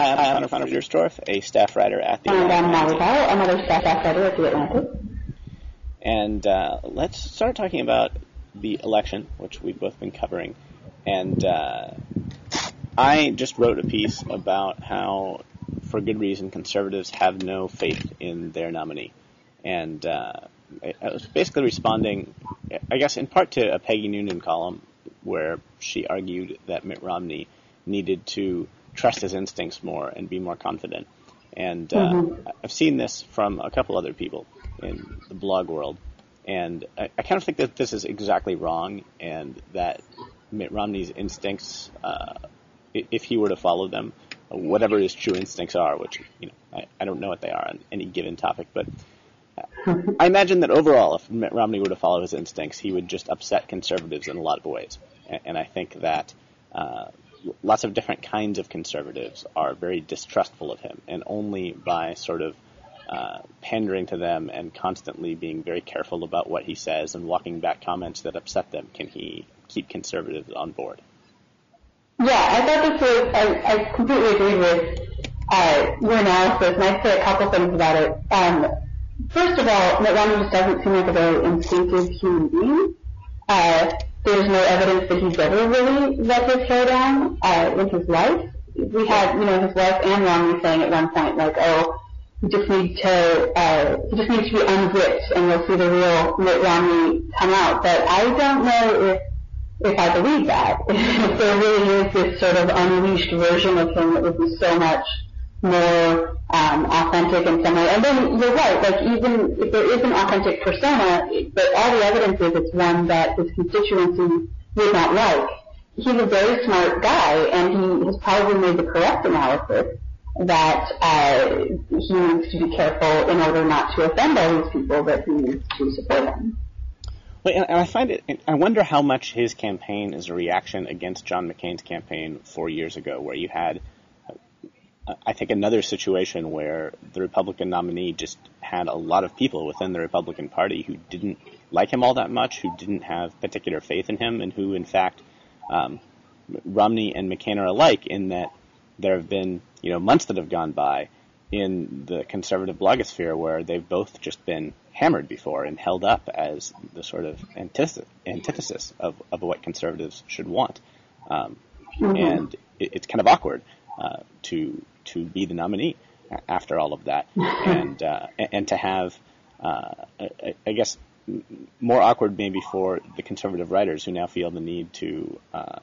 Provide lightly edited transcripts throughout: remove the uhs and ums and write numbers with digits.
Hi, I'm Connor Friedersdorf, a staff writer at the And Atlantic. I'm Molly Bell, another staff writer at the Atlantic. And let's start talking about the election, which we've both been covering. And I just wrote a piece about how, for good reason, conservatives have no faith in their nominee. And I was basically responding, I guess, in part to a Peggy Noonan column where she argued that Mitt Romney needed to trust his instincts more and be more confident. And I've seen this from a couple other people in the blog world. And I kind of think that this is exactly wrong, and that Mitt Romney's instincts, if he were to follow them, whatever his true instincts are, which I don't know what they are on any given topic, but I imagine that overall, if Mitt Romney were to follow his instincts, he would just upset conservatives in a lot of ways. And I think that lots of different kinds of conservatives are very distrustful of him, and only by sort of pandering to them and constantly being very careful about what he says and walking back comments that upset them can he keep conservatives on board. Yeah, I thought this was, I completely agreed with your analysis, and I'd say a couple things about it. First of all, Mitt Romney just doesn't seem like a very instinctive human being. There's no evidence that he's ever really let his hair down in his life. We had, his wife and Romney saying at one point, like, he just needs to be unzipped, and you'll see the real Mitt Romney come out. But I don't know if I believe that. If there really is this sort of unleashed version of him that would be so much more authentic in some way. And then you're right, like even if there is an authentic persona, but all the evidence is it's one that his constituency would not like. He's a very smart guy, and he has probably made the correct analysis that he needs to be careful in order not to offend all these people that he needs to support him. Well, and I wonder how much his campaign is a reaction against John McCain's campaign 4 years ago, where you had, I think, another situation where the Republican nominee just had a lot of people within the Republican Party who didn't like him all that much, who didn't have particular faith in him, and who, in fact, Romney and McCain are alike in that there have been, months that have gone by in the conservative blogosphere where they've both just been hammered before and held up as the sort of antithesis of what conservatives should want. And it's kind of awkward to be the nominee after all of that, and to have, I guess, more awkward maybe for the conservative writers who now feel the need to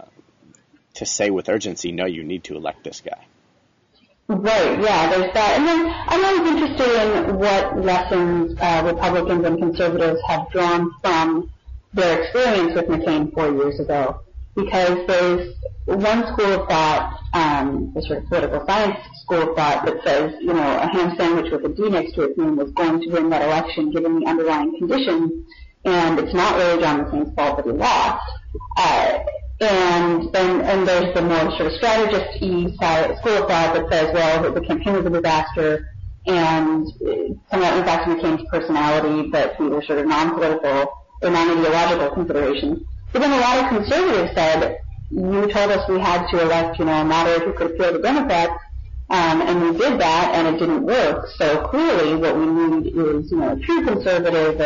say with urgency, no, you need to elect this guy. Right, yeah, there's that. And then I'm always interested in what lessons Republicans and conservatives have drawn from their experience with McCain 4 years ago. Because there's one school of thought, the sort of political science school of thought that says, a ham sandwich with a D next to its name was going to win that election given the underlying conditions, and it's not really John McCain's fault that he lost. And there's the more sort of strategist-y school of thought that says, well, the campaign was a disaster, and some of that impacts McCain's personality, but he was sort of non-political or non-ideological considerations. But then a lot of conservatives said, you told us we had to elect, a moderate who could appeal to Democrats, and we did that, and it didn't work. So clearly what we need is, a true conservative,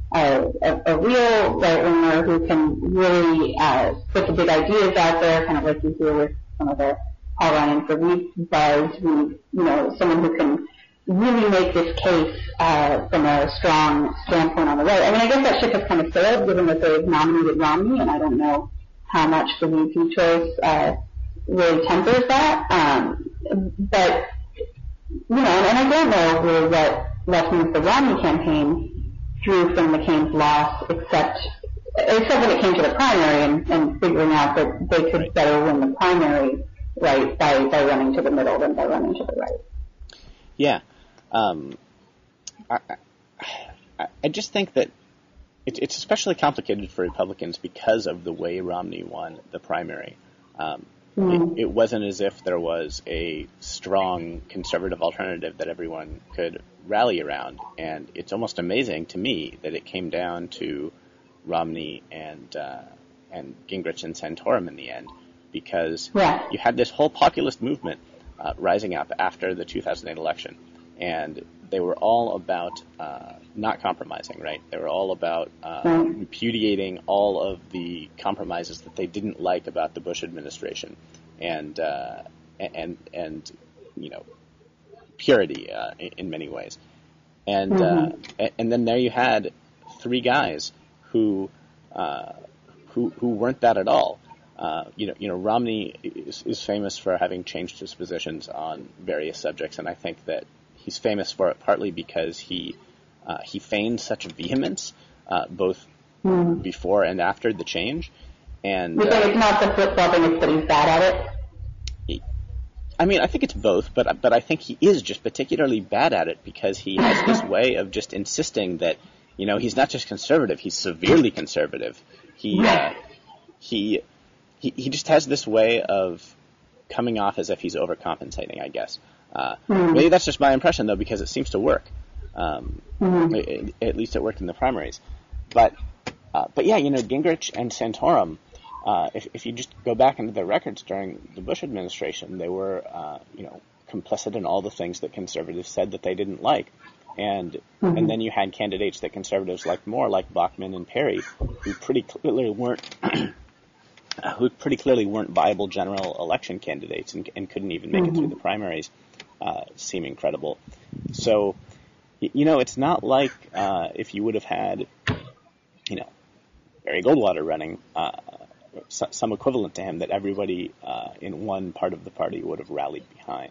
a real right-winger who can really put the big ideas out there, kind of like you hear with some of the Paul Ryan for Weeks buzz, someone who can really make this case from a strong standpoint on the right. I mean, I guess that ship has kind of sailed, given that they've nominated Romney, and I don't know how much the VP choice really tempers that. But, and I don't know really what lessons the Romney campaign drew from McCain's loss, except when it came to the primary and figuring out that they could better win the primary right by running to the middle than by running to the right. Yeah. I just think that it's especially complicated for Republicans because of the way Romney won the primary. It wasn't as if there was a strong conservative alternative that everyone could rally around, and it's almost amazing to me that it came down to Romney and Gingrich and Santorum in the end, because you had this whole populist movement rising up after the 2008 election, and they were all about not compromising, right? They were all about repudiating all of the compromises that they didn't like about the Bush administration, and purity in many ways. And then there you had three guys who weren't that at all. Romney is famous for having changed his positions on various subjects, and I think that he's famous for it partly because he feigned such vehemence both before and after the change. And you think it's not the flip-flopping, it's that he's bad at it? I mean, I think it's both, but I think he is just particularly bad at it because he has this way of just insisting that, he's not just conservative, he's severely conservative. He just has this way of coming off as if he's overcompensating, I guess. Maybe that's just my impression, though, because it seems to work. At least it worked in the primaries. But yeah, Gingrich and Santorum, if you just go back into their records during the Bush administration, they were, complicit in all the things that conservatives said that they didn't like. And then you had candidates that conservatives liked more, like Bachmann and Perry, who pretty clearly weren't viable general election candidates and couldn't even make it through the primaries, seeming credible. So, it's not like if you would have had, Barry Goldwater running, some equivalent to him that everybody in one part of the party would have rallied behind.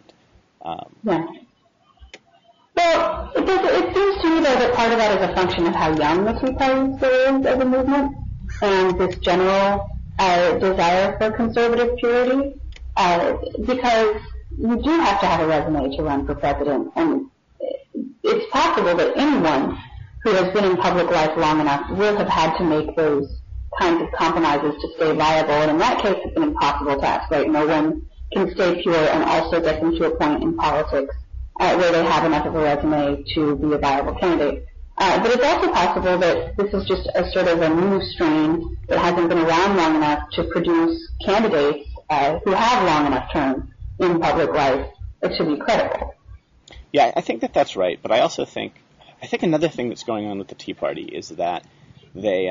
Well, it seems to me, though, that part of that is a function of how young the Tea Party still is as a movement, and this general desire for conservative purity, because you do have to have a resume to run for president, and it's possible that anyone who has been in public life long enough will have had to make those kinds of compromises to stay viable, and in that case it's an impossible task, right? No one can stay pure and also get them to a point in politics where they have enough of a resume to be a viable candidate. But it's also possible that this is just a sort of a new strain that hasn't been around long enough to produce candidates who have long enough term in public life to be credible. Yeah, I think that's right. But I also think another thing that's going on with the Tea Party is that they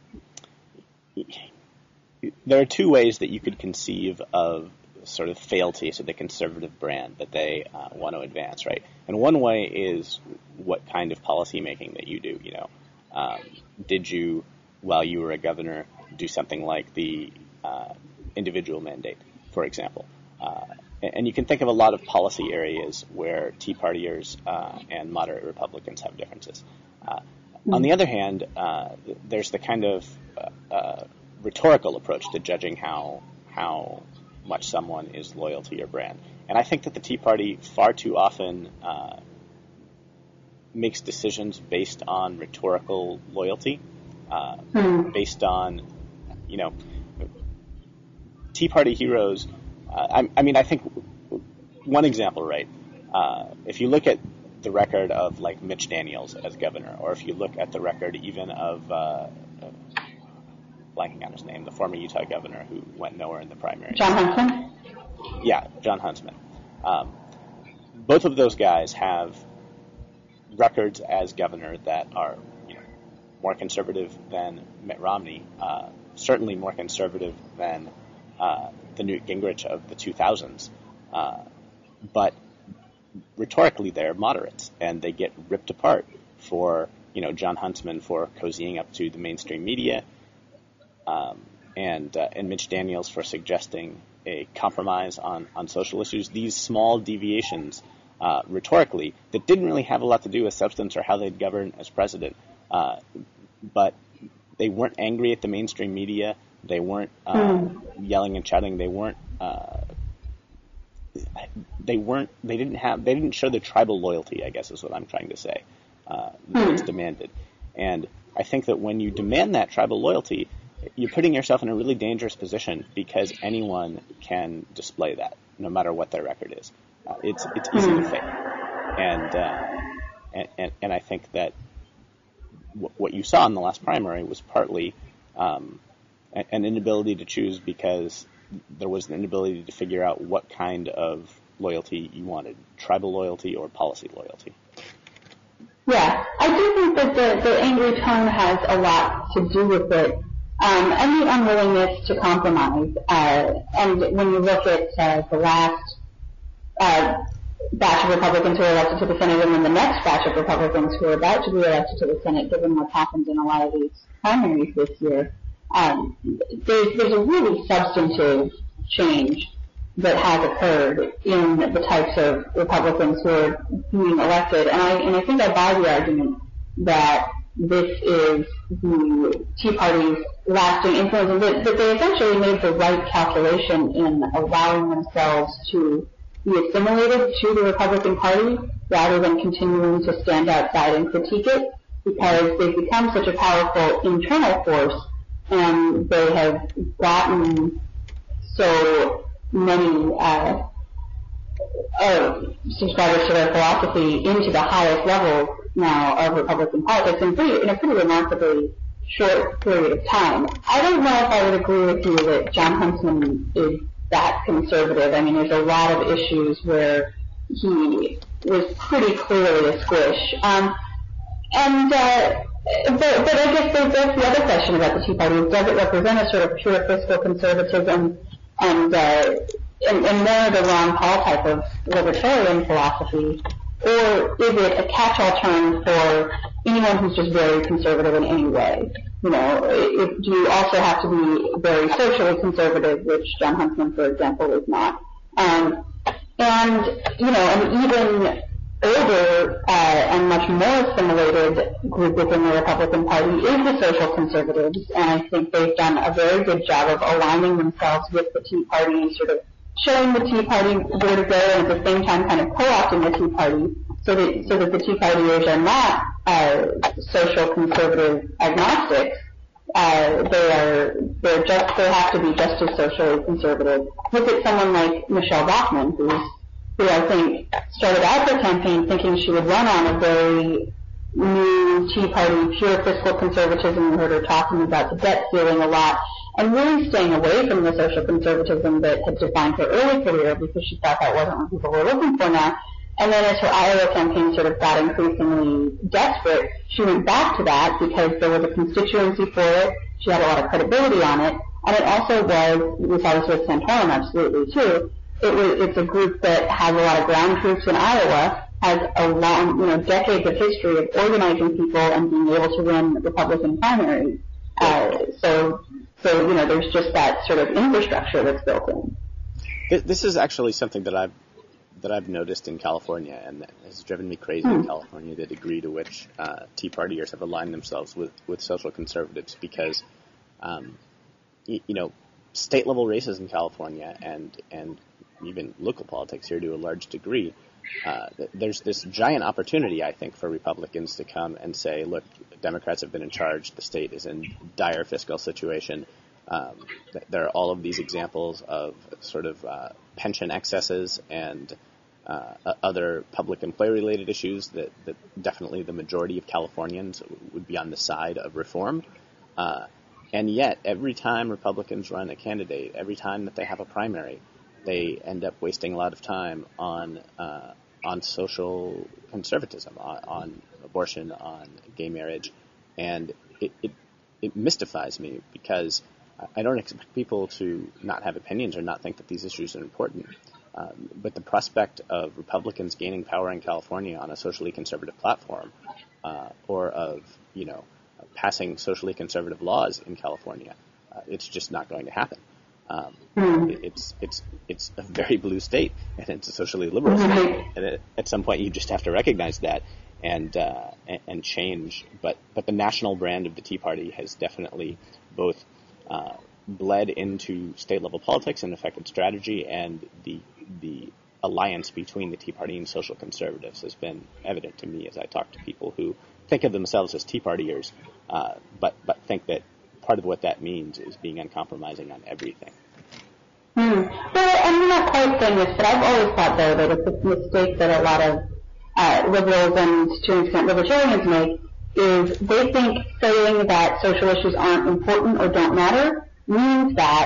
there are two ways that you could conceive of sort of fealty to the conservative brand that they want to advance, right? And one way is what kind of policy making that you do. Did you, while you were a governor, do something like the individual mandate, for example? And you can think of a lot of policy areas where Tea Partiers and moderate Republicans have differences. On the other hand, there's the kind of rhetorical approach to judging how much someone is loyal to your brand. And I think that the Tea Party far too often makes decisions based on rhetorical loyalty, based on, Tea Party heroes. I think one example, right? If you look at the record of like Mitch Daniels as governor, or if you look at the record even of blanking on his name, the former Utah governor who went nowhere in the primary. Jon Huntsman? Yeah, Jon Huntsman. Both of those guys have records as governor that are more conservative than Mitt Romney, certainly more conservative than the Newt Gingrich of the 2000s. But rhetorically, they're moderates, and they get ripped apart for, Jon Huntsman for cozying up to the mainstream media, and Mitch Daniels for suggesting a compromise on social issues. These small deviations rhetorically that didn't really have a lot to do with substance or how they'd govern as president, but they weren't angry at the mainstream media. They weren't yelling and shouting. They didn't show their tribal loyalty, I guess is what I'm trying to say. That's demanded. And I think that when you demand that tribal loyalty, you're putting yourself in a really dangerous position because anyone can display that, no matter what their record is. It's easy to fake. And I think that what you saw in the last primary was partly an inability to choose because there was an inability to figure out what kind of loyalty, you wanted tribal loyalty or policy loyalty. Yeah, I do think that the angry tone has a lot to do with it, and the unwillingness to compromise. And when you look at the last batch of Republicans who were elected to the Senate and then the next batch of Republicans who are about to be elected to the Senate, given what's happened in a lot of these primaries this year, there's a really substantive change that has occurred in the types of Republicans who are being elected. And I think I buy the argument that this is the Tea Party's lasting influence, and that they essentially made the right calculation in allowing themselves to be assimilated to the Republican Party rather than continuing to stand outside and critique it, because they've become such a powerful internal force and they have gotten so many subscribers to their philosophy into the highest levels now of Republican politics in a pretty remarkably short period of time. I don't know if I would agree with you that Jon Huntsman is that conservative. I mean, there's a lot of issues where he was pretty clearly a squish. But I guess that's the other question about the Tea Party. Does it represent a sort of pure fiscal conservatism and more of the Ron Paul type of libertarian philosophy, or is it a catch-all term for anyone who's just very conservative in any way? You know, do you also have to be very socially conservative, which Jon Huntsman, for example, is not? And you know, an even older and much more assimilated group within the Republican Party is the social conservatives, and I think they've done a very good job of aligning themselves with the Tea Party, sort of showing the Tea Party where to go, and at the same time kind of co-opting the Tea Party so that the Tea Partiers are not social conservative agnostics. They have to be just as socially conservative. Look at someone like Michelle Bachmann, who I think started out her campaign thinking she would run on a very new Tea Party, pure fiscal conservatism. We heard her talking about the debt ceiling a lot, and really staying away from the social conservatism that had defined her early career, because she thought that wasn't what people were looking for now. And then as her Iowa campaign sort of got increasingly desperate, she went back to that because there was a constituency for it. She had a lot of credibility on it. And it also was, we saw this with Santorum absolutely too, it's a group that has a lot of ground troops in Iowa, has a long, decades of history of organizing people and being able to win Republican primaries. So there's just that sort of infrastructure that's built in. This is actually something that I've noticed in California, and that has driven me crazy in California, the degree to which Tea Partiers have aligned themselves with social conservatives, because state-level races in California and even local politics here to a large degree, there's this giant opportunity, I think, for Republicans to come and say, look, Democrats have been in charge, the state is in dire fiscal situation. There are all of these examples of sort of pension excesses and other public employee-related issues that definitely the majority of Californians would be on the side of reform. And yet, every time Republicans run a candidate, every time that they have a primary, they end up wasting a lot of time on social conservatism, on abortion, on gay marriage, and it mystifies me, because I don't expect people to not have opinions or not think that these issues are important. But the prospect of Republicans gaining power in California on a socially conservative platform, or of, passing socially conservative laws in California, it's just not going to happen. It's a very blue state, and it's a socially liberal state, and at some point you just have to recognize that and change. But the national brand of the Tea Party has definitely both bled into state-level politics and affected strategy, and the alliance between the Tea Party and social conservatives has been evident to me as I talk to people who think of themselves as Tea Partiers, but think that part of what that means is being uncompromising on everything. Well, I'm not quite saying this, but I've always thought, though, that it's a mistake that a lot of liberals and, to an extent, libertarians make, is they think saying that social issues aren't important or don't matter means that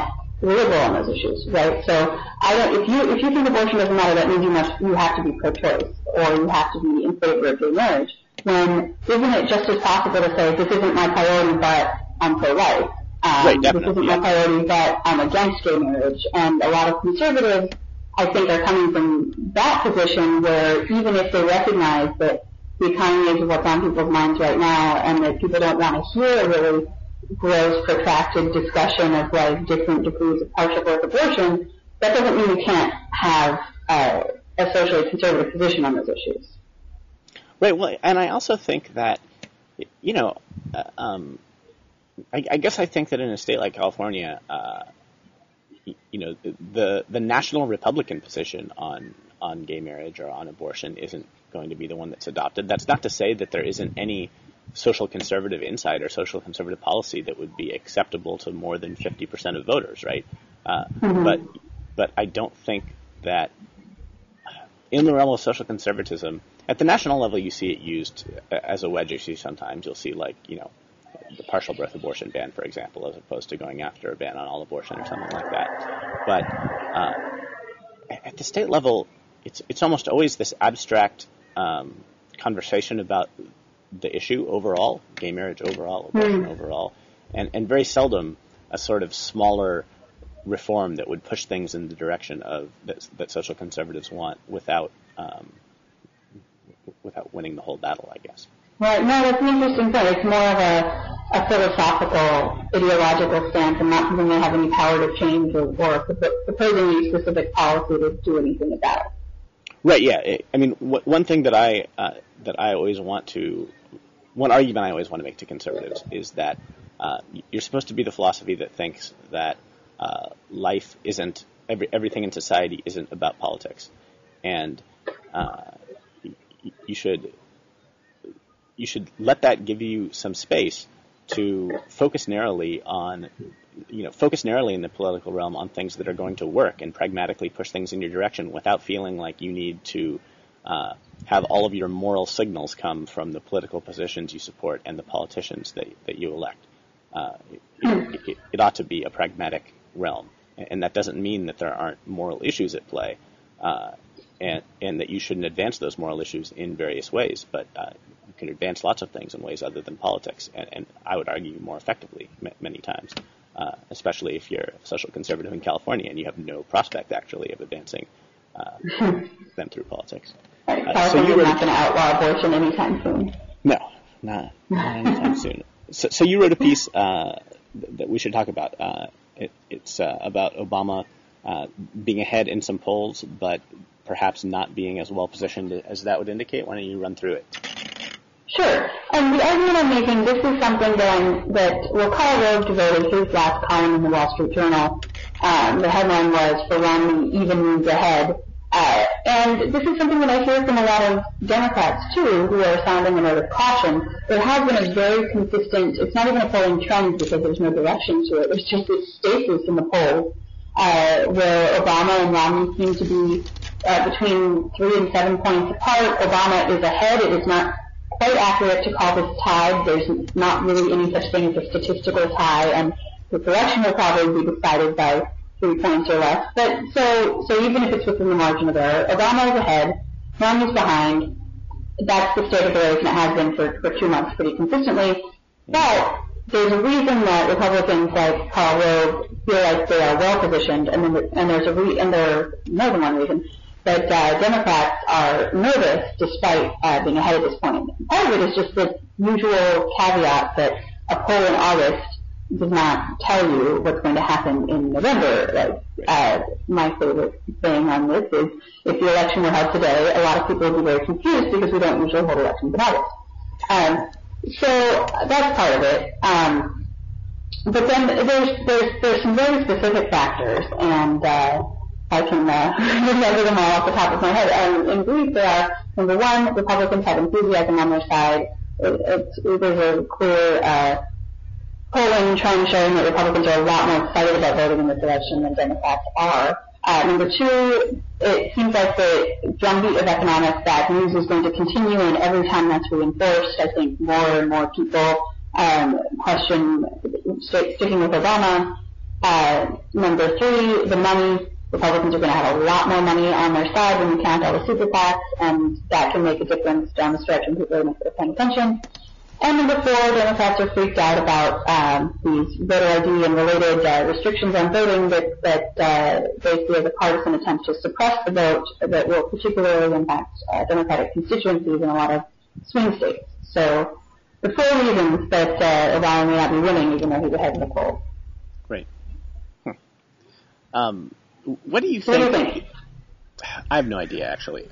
liberal on those issues, right? So if you think abortion doesn't matter, that means you have to be pro-choice or you have to be in favor of gay marriage. Then isn't it just as possible to say this isn't my priority, but I'm pro-life? Right, this isn't my priority, but I'm against gay marriage. And a lot of conservatives, I think, are coming from that position where even if they recognize that the economy is what's on people's minds right now and that people don't want to hear a really gross, protracted discussion of like different degrees of partial birth abortion, that doesn't mean you can't have a socially conservative position on those issues. Right. Well, and I also think that, I guess I think that in a state like California, the national Republican position on gay marriage or on abortion isn't going to be the one that's adopted. That's not to say that there isn't any social conservative insight or social conservative policy that would be acceptable to more than 50% of voters, right? But I don't think that in the realm of social conservatism, at the national level, you see it used as a wedge issue sometimes. You'll see, like, the partial birth abortion ban, for example, as opposed to going after a ban on all abortion or something like that. But at the state level, it's almost always this abstract conversation about the issue overall, gay marriage overall, abortion overall, and very seldom a sort of smaller reform that would push things in the direction of that social conservatives want without winning the whole battle, I guess. Right. No, that's an interesting point. It's more of a philosophical, ideological stance and not something they have any power to change or proposing any specific policy to do anything about. Right, yeah. I mean, one thing that I always want to, one argument I always want to make to conservatives is that you're supposed to be the philosophy that thinks that life isn't, everything in society isn't about politics. And you should let that give you some space to focus narrowly in the political realm on things that are going to work and pragmatically push things in your direction without feeling like you need to have all of your moral signals come from the political positions you support and the politicians that you elect. It ought to be a pragmatic realm, and that doesn't mean that there aren't moral issues at play, and that you shouldn't advance those moral issues in various ways, but you can advance lots of things in ways other than politics, and I would argue more effectively many times, especially if you're a social conservative in California and you have no prospect, actually, of advancing them through politics. California's not going to outlaw abortion anytime soon. No, not anytime soon. So you wrote a piece that we should talk about. It's about Obama being ahead in some polls, but perhaps not being as well positioned as that would indicate. Why don't you run through it? Sure. And the argument I'm making, this is something Carl Rove devoted his last column in the Wall Street Journal. The headline was, "For Romney, Even Moves Ahead." And this is something that I hear from a lot of Democrats, too, who are sounding a note of caution. There has been a very consistent, it's not even a polling trend because there's no direction to it, there's just this stasis in the polls where Obama and Romney seem to be between 3 and 7 points apart. Obama is ahead. It is not quite accurate to call this tied. There's not really any such thing as a statistical tie, and the election will probably be decided by 3 points or less. But so even if it's within the margin of error, Obama is ahead, Romney's behind. That's the state of the race, and it has been for 2 months pretty consistently. But there's a reason that Republicans like Karl Rove feel like they are well positioned, and there's more than one reason that Democrats are nervous despite being ahead at this point. Part of it is just the usual caveat that a poll in August does not tell you what's going to happen in November. My favorite thing on this is if the election were held today, a lot of people would be very confused because we don't usually hold elections in August. So that's part of it. But then there's some very specific factors, and I can remember them all off the top of my head. In brief, there are, number one, Republicans have enthusiasm on their side. There's a clear polling trend showing that Republicans are a lot more excited about voting in this election than Democrats are. Number two, it seems like the drumbeat of economic bad news is going to continue, and every time that's reinforced, I think more and more people question sticking with Obama. Number three, the money. Republicans are going to have a lot more money on their side when you count all the super PACs, and that can make a difference down the stretch when people are paying attention. And number four, Democrats are freaked out about these voter ID and related restrictions on voting that they see as a partisan attempt to suppress the vote that will particularly impact Democratic constituencies in a lot of swing states. So the four reasons that Obama may not be winning, even though he's ahead in the polls. Great. What do you think? What do you think? I have no idea, actually.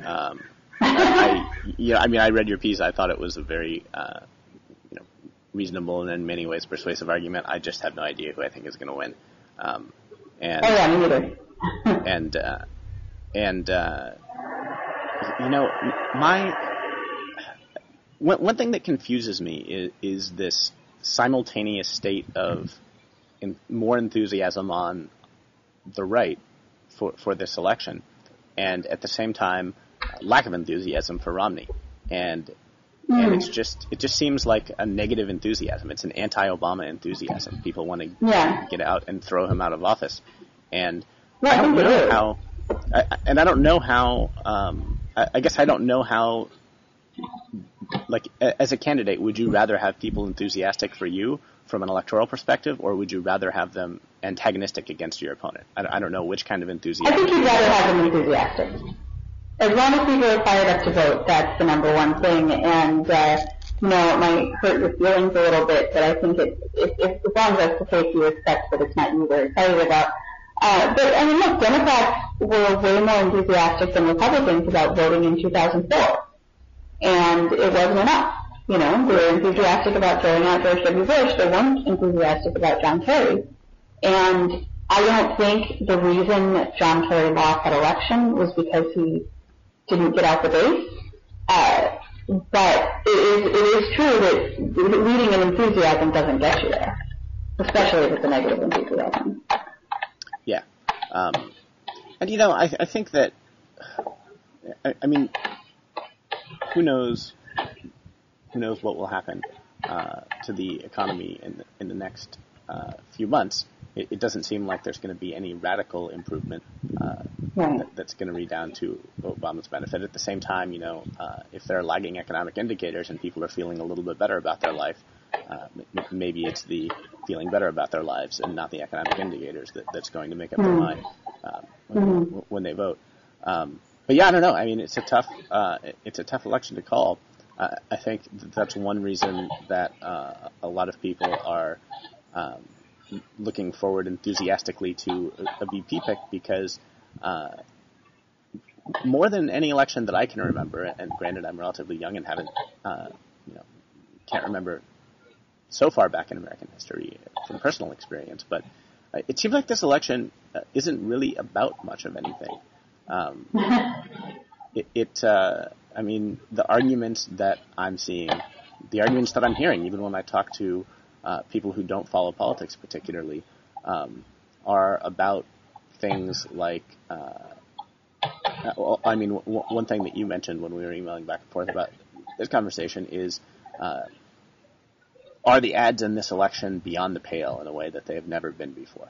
I read your piece. I thought it was a very reasonable and in many ways persuasive argument. I just have no idea who I think is going to win. Me neither. One thing that confuses me is this simultaneous state of more enthusiasm on the right for this election, and at the same time, lack of enthusiasm for Romney. And it just seems like a negative enthusiasm. It's an anti-Obama enthusiasm. People want to get out and throw him out of office. And I don't know how. I guess I don't know how. Like, as a candidate, would you rather have people enthusiastic for you from an electoral perspective, or would you rather have them antagonistic against your opponent? I don't know which kind of enthusiasm. I think you'd rather have them enthusiastic. As long as people are fired up to vote, that's the number one thing. And, it might hurt your feelings a little bit, but I think as long as that's the case, you expect that it's not you they're excited about. Look, Democrats were way more enthusiastic than Republicans about voting in 2004. And it wasn't enough. They were enthusiastic about throwing out George W. Bush. They weren't enthusiastic about John Kerry. And I don't think the reason that John Kerry lost that election was because he didn't get out the base. But it is true that leading an enthusiasm doesn't get you there, especially if it's a negative enthusiasm. Yeah. I think that, who knows what will happen to the economy in the next few months. It doesn't seem like there's going to be any radical improvement that's going to redound to Obama's benefit. At the same time, if there are lagging economic indicators and people are feeling a little bit better about their life, maybe it's the feeling better about their lives and not the economic indicators that's going to make up their mind when they vote. But yeah, I don't know. It's a tough election to call. I think that's one reason that a lot of people are looking forward enthusiastically to a VP pick, because more than any election that I can remember, and granted I'm relatively young and haven't, can't remember so far back in American history from personal experience, but it seems like this election isn't really about much of anything. The arguments that I'm seeing, the arguments that I'm hearing, even when I talk to people who don't follow politics particularly, are about things like, one thing that you mentioned when we were emailing back and forth about this conversation is, are the ads in this election beyond the pale in a way that they have never been before?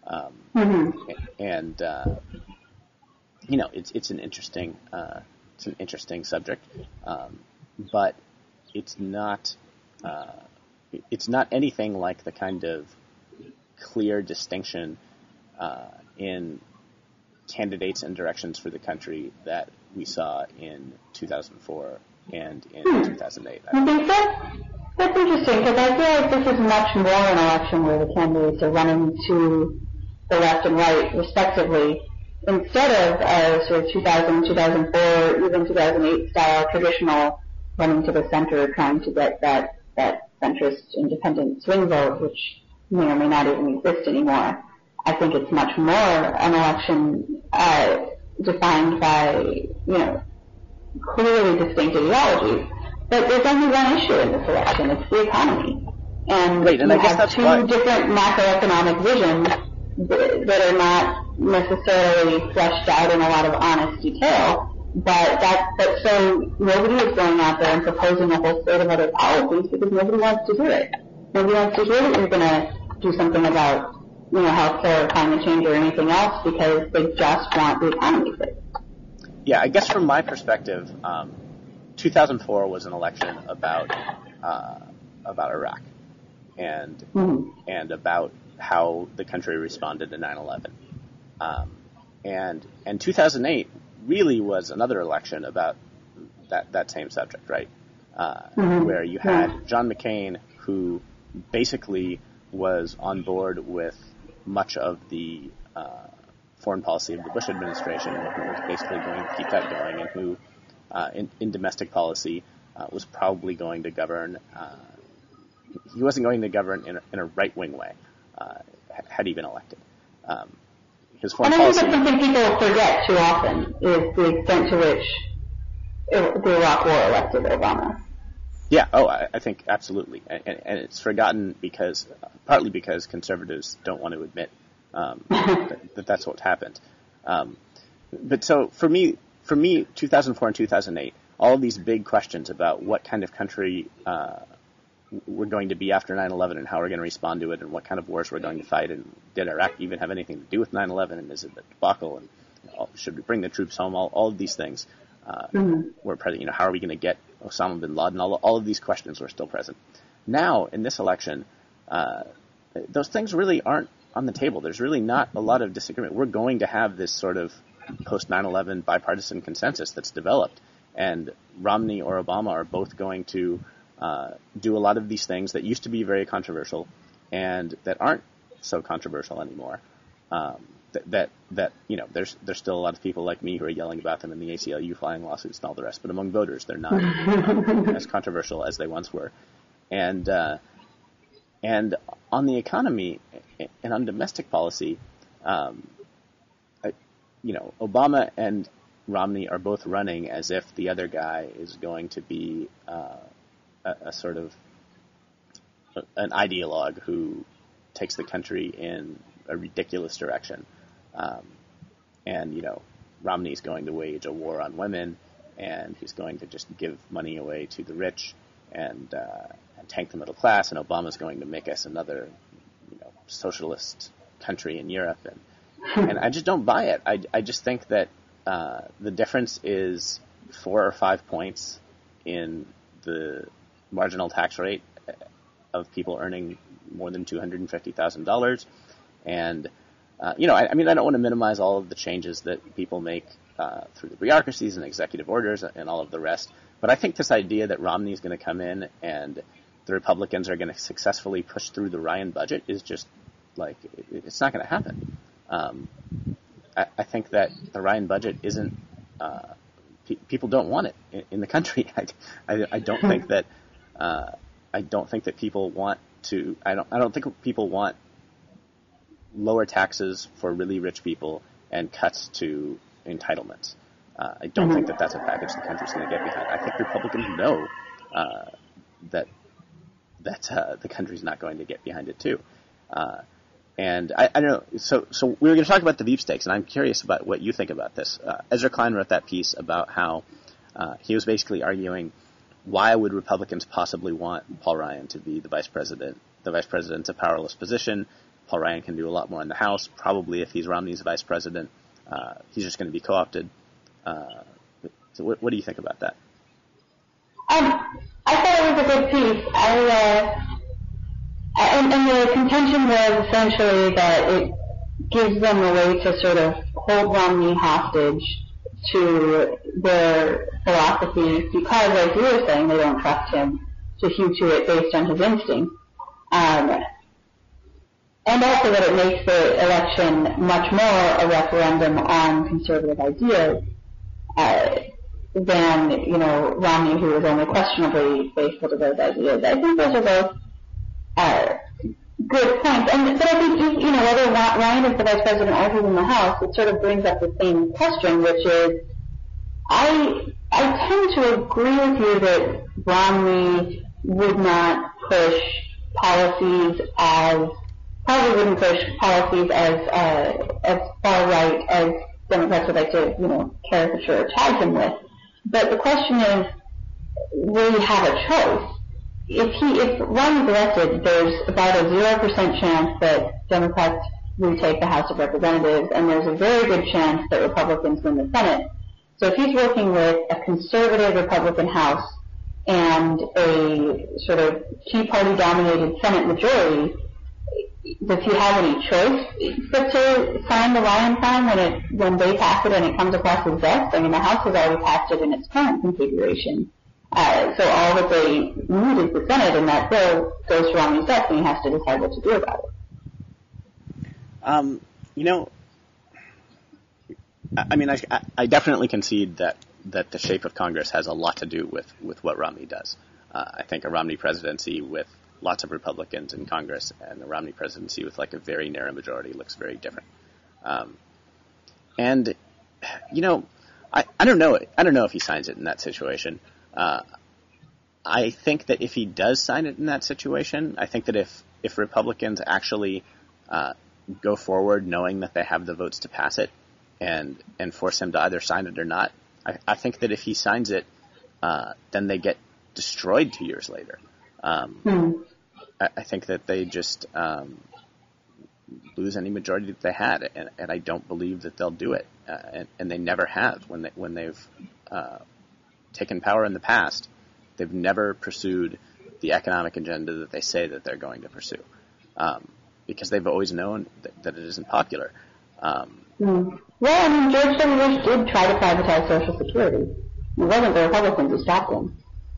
It's an interesting subject, but it's not anything like the kind of clear distinction in candidates and directions for the country that we saw in 2004 and in 2008. I think that's interesting, because I feel like this is much more an election where the candidates are running to the left and right, respectively, instead of sort of 2000, 2004, even 2008 style traditional running to the center, trying to get that centrist independent swing vote, which may or may not even exist anymore. I think it's much more an election defined by, clearly distinct ideologies. But there's only one issue in this election. It's the economy. And I guess have two different macroeconomic visions that are not necessarily fleshed out in a lot of honest detail. But so nobody is going out there and proposing a whole slate of other policies because nobody wants to hear it. Nobody wants to hear that you're going to do something about healthcare or climate change or anything else because they just want the economy fixed. Yeah, I guess from my perspective, 2004 was an election about Iraq and about how the country responded to 9/11. And 2008 really was another election about that same subject, right? Where you had John McCain, who basically was on board with much of the foreign policy of the Bush administration, and who was basically going to keep that going, and who, in domestic policy, was probably going to govern. He wasn't going to govern in a right-wing way, had he been elected. His foreign policy. And I think that's something people forget too often is the extent to which the Iraq War elected Obama. Yeah. Oh, I think absolutely, and it's forgotten partly because conservatives don't want to admit that that's what happened. But so for me, 2004 and 2008, all of these big questions about what kind of country we're going to be after 9/11 and how we're going to respond to it and what kind of wars we're going to fight, and did Iraq even have anything to do with 9/11, and is it a debacle, and should we bring the troops home? All of these things were present. How are we going to get Osama bin Laden? All of these questions were still present. Now, in this election, those things really aren't on the table. There's really not a lot of disagreement. We're going to have this sort of post-9/11 bipartisan consensus that's developed, and Romney or Obama are both going to do a lot of these things that used to be very controversial and that aren't so controversial anymore. There's still a lot of people like me who are yelling about them in the ACLU filing lawsuits and all the rest, but among voters, they're not as controversial as they once were. And on the economy and on domestic policy, Obama and Romney are both running as if the other guy is going to be a sort of an ideologue who takes the country in a ridiculous direction. Romney's going to wage a war on women, and he's going to just give money away to the rich and tank the middle class, and Obama's going to make us another, socialist country in Europe. And I just don't buy it. I just think that the difference is 4 or 5 points in the marginal tax rate of people earning more than $250,000. And, I don't want to minimize all of the changes that people make through the bureaucracies and executive orders and all of the rest. But I think this idea that Romney is going to come in and the Republicans are going to successfully push through the Ryan budget is just it's not going to happen. I think that the Ryan budget isn't. People don't want it in the country. I don't think that. I don't think that people want to. I don't think people want lower taxes for really rich people and cuts to entitlements. I don't think that that's a package the country's going to get behind. I think Republicans know that the country's not going to get behind it too. And I don't know. So we were going to talk about the sweepstakes, and I'm curious about what you think about this. Ezra Klein wrote that piece about how he was basically arguing why would Republicans possibly want Paul Ryan to be the vice president? The vice president's a powerless position. Paul Ryan can do a lot more in the House. Probably if he's Romney's vice president, he's just going to be co-opted. So what do you think about that? I thought it was a good piece. And the contention was essentially that it gives them a way to sort of hold Romney hostage to their philosophy because, as you were saying, they don't trust him to hew to it based on his instinct. And also that it makes the election much more a referendum on conservative ideas than, Romney, who was only questionably faithful to those ideas. I think those are both good points. But I think, whether Ryan is the vice president or he's in the House, it sort of brings up the same question, which is, I tend to agree with you that Romney would not push policies as far right as Democrats would like to, caricature or tag him with. But the question is, will you have a choice? If Romney's elected, there's about a 0% chance that Democrats retake the House of Representatives, and there's a very good chance that Republicans win the Senate. So if he's working with a conservative Republican House and a sort of Tea Party-dominated Senate majority, does he have any choice but to sign the Ryan Plan when they pass it and it comes across his desk? I mean, the House has already passed it in its current configuration. So all that they need is the Senate, and that bill goes to Romney's desk, and he has to decide what to do about it. I mean, I definitely concede that the shape of Congress has a lot to do with what Romney does. I think a Romney presidency with lots of Republicans in Congress and a Romney presidency with like a very narrow majority looks very different. I don't know. I don't know if he signs it in that situation. I think that if he does sign it in that situation, I think that if Republicans actually go forward knowing that they have the votes to pass it and force him to either sign it or not, I think that if he signs it, then they get destroyed 2 years later. I think that they just lose any majority that they had, and I don't believe that they'll do it, and they never have when they've taken power in the past. They've never pursued the economic agenda that they say that they're going to pursue, because they've always known that it isn't popular. Well, I mean, George W. Bush did try to privatize Social Security. It wasn't the Republicans who stopped him.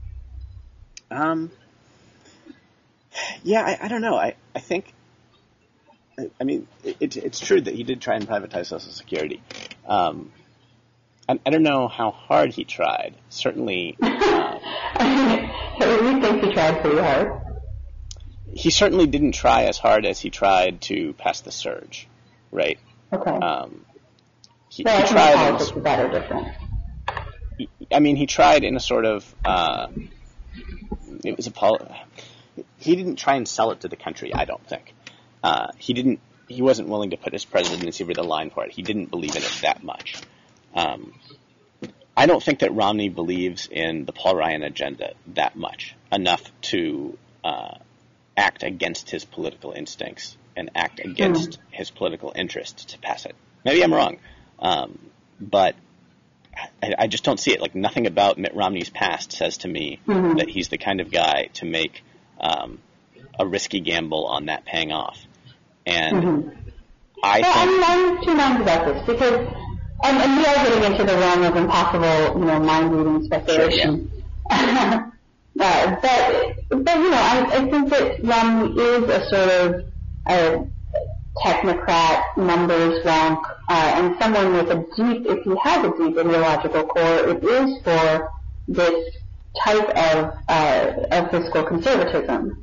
Yeah, I don't know. I think, I mean, it's true that he did try and privatize Social Security. I don't know how hard he tried. Certainly, we think he tried pretty hard. He certainly didn't try as hard as he tried to pass the surge, right? Okay. He I tried. think politics is that or different. He tried in a sort of. It was he didn't try and sell it to the country, I don't think. He wasn't willing to put his presidency over the line for it. He didn't believe in it that much. I don't think that Romney believes in the Paul Ryan agenda that much, enough to act against his political instincts and act against his political interests to pass it. Maybe I'm wrong, but I just don't see it. Like, nothing about Mitt Romney's past says to me that he's the kind of guy to make a risky gamble on that paying off. And I'm two minds about this, because and we are getting into the realm of impossible, mind-reading speculation. Sure, yeah. but I think that Romney is a sort of a technocrat, numbers wonk, and someone with if he has a deep ideological core, it is for this type of fiscal conservatism.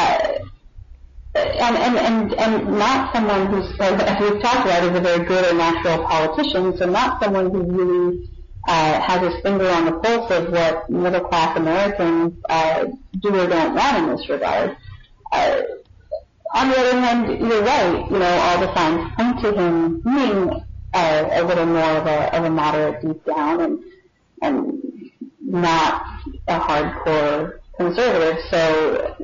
And not someone who's, as we've talked about, is a very good or natural politician, so not someone who really has his finger on the pulse of what middle-class Americans do or don't want in this regard. On the other hand, you're right, all the signs point to him being a little more of a moderate deep down and not a hardcore conservative, so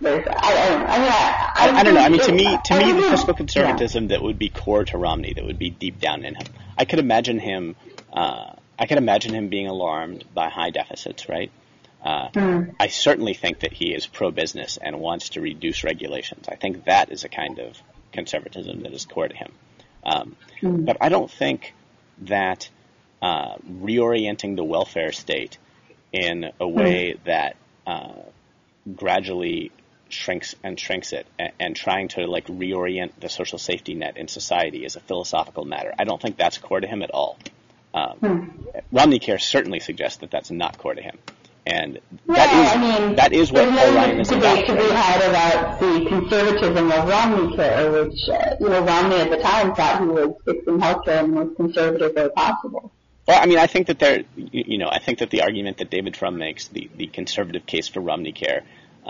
I don't know. I mean, to me, the fiscal conservatism that would be core to Romney, that would be deep down in him. I could imagine him being alarmed by high deficits, right? I certainly think that he is pro-business and wants to reduce regulations. I think that is a kind of conservatism that is core to him. But I don't think that reorienting the welfare state in a way that gradually shrinks it, and trying to reorient the social safety net in society is a philosophical matter. I don't think that's core to him at all. Romney Care certainly suggests that that's not core to him, and that is what Paul Ryan is about. There's no debate to be had about the conservatism of Romney Care, which Romney at the time thought he was fixing healthcare and the most conservative way possible. Well, I mean, I think that I think that the argument that David Frum makes, the conservative case for Romney Care,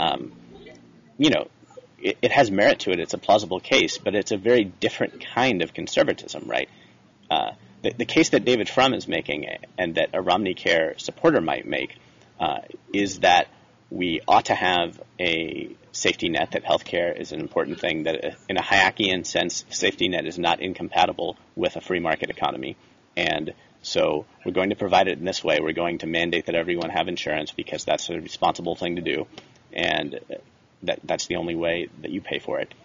it has merit to it. It's a plausible case, but it's a very different kind of conservatism, right? The case that David Frum is making, and that a Romney Care supporter might make, is that we ought to have a safety net, that healthcare is an important thing, that in a Hayekian sense, safety net is not incompatible with a free market economy. And so we're going to provide it in this way. We're going to mandate that everyone have insurance because that's a responsible thing to do. And that's the only way that you pay for it.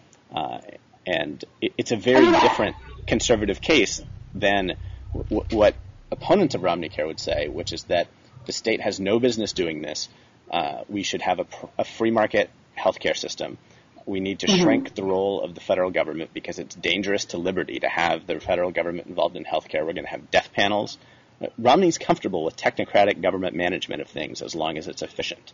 And it's a very different conservative case than what opponents of Romneycare would say, which is that the state has no business doing this. We should have a free market healthcare system. We need to shrink the role of the federal government because it's dangerous to liberty to have the federal government involved in healthcare. We're going to have death panels. Romney's comfortable with technocratic government management of things as long as it's efficient.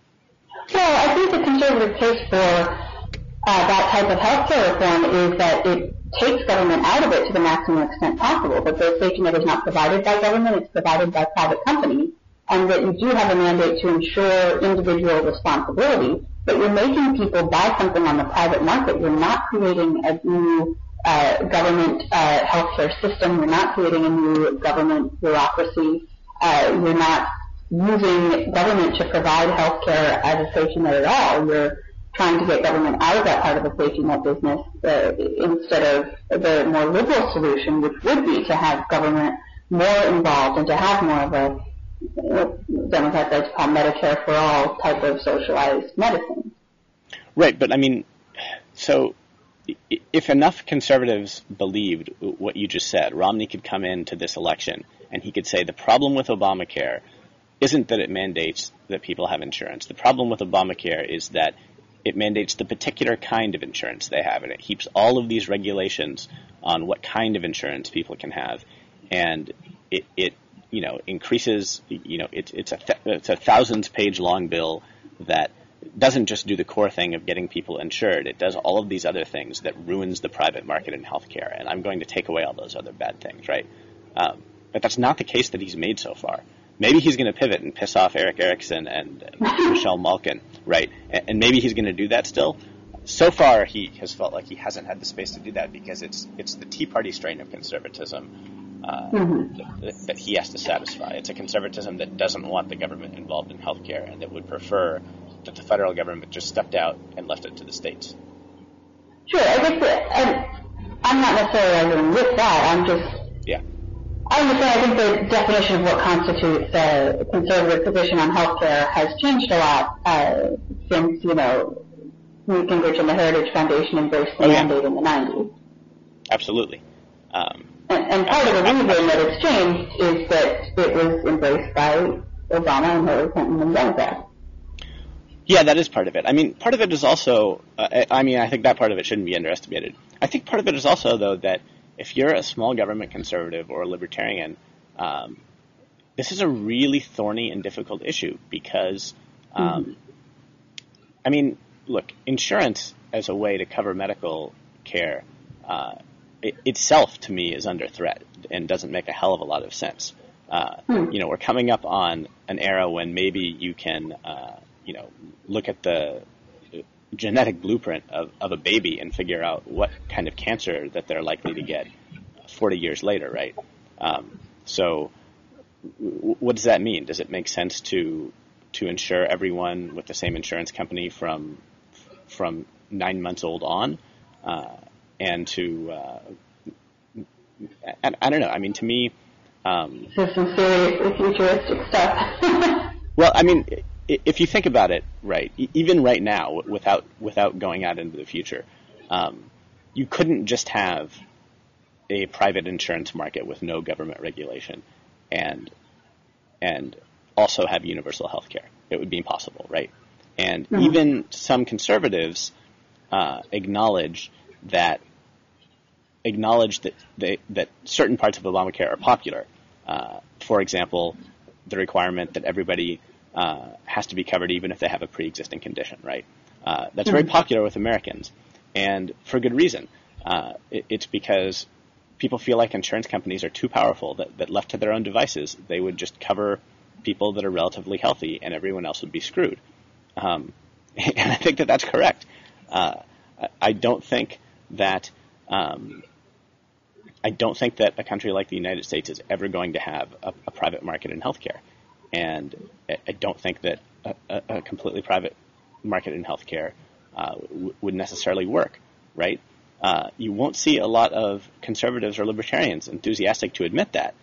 Well, I think the conservative case for that type of healthcare reform is that it takes government out of it to the maximum extent possible, but the safety net is not provided by government, it's provided by private companies, and that you do have a mandate to ensure individual responsibility, but you're making people buy something on the private market. You're not creating a new government healthcare system. You're not creating a new government bureaucracy. You're not using government to provide healthcare as a safety net at all. You're trying to get government out of that part of the safety net business instead of the more liberal solution, which would be to have government more involved and to have more of a Democrats like to call Medicare for all type of socialized medicine. Right, but I mean, so if enough conservatives believed what you just said, Romney could come into this election and he could say the problem with Obamacare isn't that it mandates that people have insurance. The problem with Obamacare is that it mandates the particular kind of insurance they have, and it heaps all of these regulations on what kind of insurance people can have, and it increases. It's a thousands-page long bill that doesn't just do the core thing of getting people insured. It does all of these other things that ruins the private market in healthcare, and I'm going to take away all those other bad things, right? But that's not the case that he's made so far. Maybe he's going to pivot and piss off Eric Erickson and Michelle Malkin, right? And maybe he's going to do that still. So far, he has felt like he hasn't had the space to do that because it's the Tea Party strain of conservatism that he has to satisfy. It's a conservatism that doesn't want the government involved in healthcare and that would prefer that the federal government just stepped out and left it to the states. Sure, I guess I'm not necessarily arguing with that. I think the definition of what constitutes a conservative position on healthcare has changed a lot since, Newt Gingrich and the Heritage Foundation embraced the mandate in the 90s. Absolutely. And part of the reason that it's changed is that it was embraced by Obama and Hillary Clinton and Democrats. Yeah, that is part of it. I mean, part of it is also, I think that part of it shouldn't be underestimated. I think part of it is also, though, that if you're a small government conservative or a libertarian, this is a really thorny and difficult issue because, look, insurance as a way to cover medical care itself, to me, is under threat and doesn't make a hell of a lot of sense. We're coming up on an era when maybe you can, look at the genetic blueprint of a baby and figure out what kind of cancer that they're likely to get 40 years later, right? So what does that mean? Does it make sense to insure everyone with the same insurance company from 9 months old on? And to, I don't know. I mean, to me... There's some serious futuristic stuff. Well, I mean... If you think about it, right, even right now, without going out into the future, you couldn't just have a private insurance market with no government regulation and also have universal health care. It would be impossible, right? And even some conservatives acknowledge that certain parts of Obamacare are popular. For example, the requirement that everybody has to be covered even if they have a pre-existing condition, right? That's very popular with Americans, and for good reason. It's because people feel like insurance companies are too powerful, that left to their own devices, they would just cover people that are relatively healthy and everyone else would be screwed. And I think that that's correct. I don't think that a country like the United States is ever going to have a private market in healthcare. And I don't think that a completely private market in healthcare would necessarily work, right? You won't see a lot of conservatives or libertarians enthusiastic to admit that,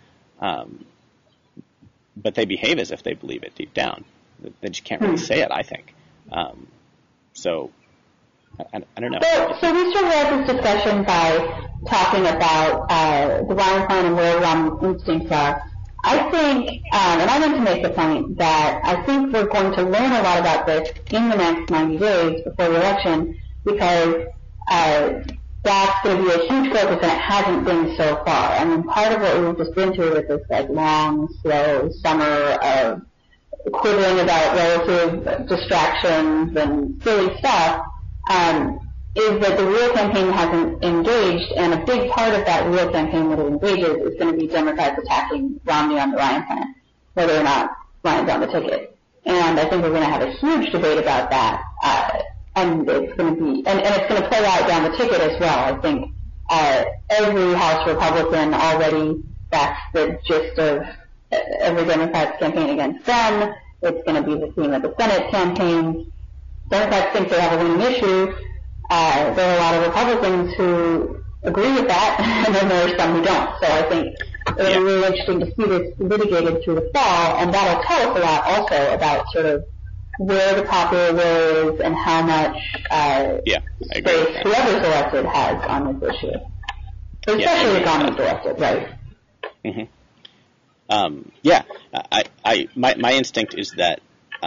but they behave as if they believe it deep down. They just can't really say it, I think. So I don't know. So we started out this discussion by talking about the Ryan Plan and where Romney's instincts are. I think, and I want to make the point that I think we're going to learn a lot about this in the next 90 days before the election, because that's going to be a huge focus, and it hasn't been so far. I mean, part of what we've just been through with this like long, slow summer of quibbling about relative distractions and silly stuff is that the real campaign hasn't engaged, and a big part of that real campaign that it engages is going to be Democrats attacking Romney on the Ryan Plan, whether or not Ryan's on the ticket. And I think we're going to have a huge debate about that, and it's going to be, and it's going to play out down the ticket as well. I think every House Republican already, that's the gist of every Democrat's campaign against them. It's going to be the theme of the Senate campaigns. Democrats think they have a winning issue. There are a lot of Republicans who agree with that, and then there are some who don't. So I think it'll be really interesting to see this litigated through the fall, and that'll tell us a lot also about sort of where the popular will is and how much space whoever's elected has on this issue. Especially if Romney's elected, right? Mm-hmm. My instinct is that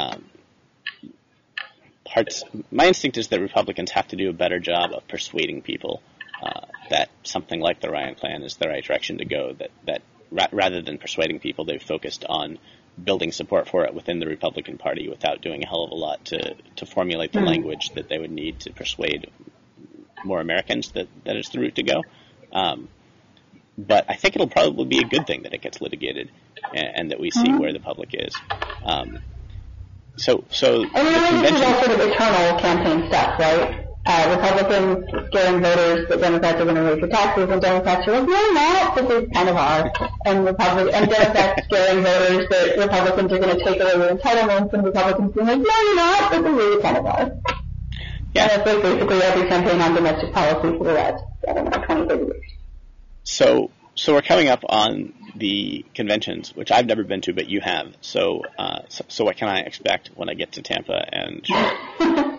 Republicans have to do a better job of persuading people that something like the Ryan Plan is the right direction to go. That rather than persuading people, they've focused on building support for it within the Republican Party without doing a hell of a lot to formulate the language that they would need to persuade more Americans that is the route to go. But I think it'll probably be a good thing that it gets litigated and that we see where the public is. So the convention. This is all sort of eternal campaign stuff, right? Republicans scaring voters that Democrats are going to raise your taxes, and Democrats are like, no, not. This is kind of hard. And Democrats scaring voters that Republicans are going to take away their entitlements, and Republicans being like, no, you're not. This is really kind of hard. Yeah. And that's like basically every campaign on domestic policy for the last, 20, 30 years. So we're coming up on the conventions, which I've never been to, but you have. So what can I expect when I get to Tampa and Charlotte?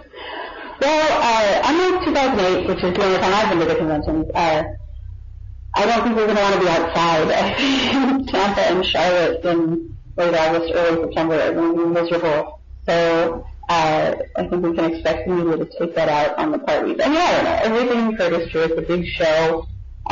Well, unlike 2008, which is the only time I've been to the conventions, I don't think we're going to want to be outside. I think Tampa and Charlotte in late August, early September are going to be miserable. So I think we can expect the media to take that out on the parties. I mean, I don't know. Everything you've heard is true. It's a big show.